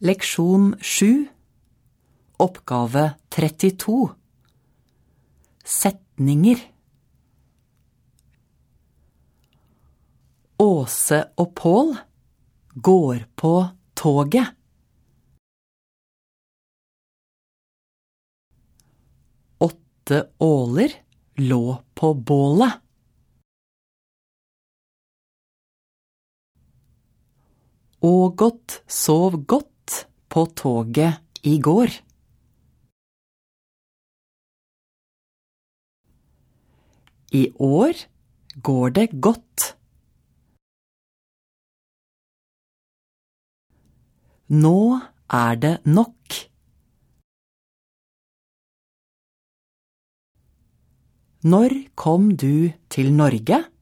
Leksjon 7, oppgave 32. Setninger. Åse og Pål går på toget. Åtte åler lå på bålet. Ågot sov godt på toget i går. I år går det godt. Nå er det nok. Når kom du til Norge?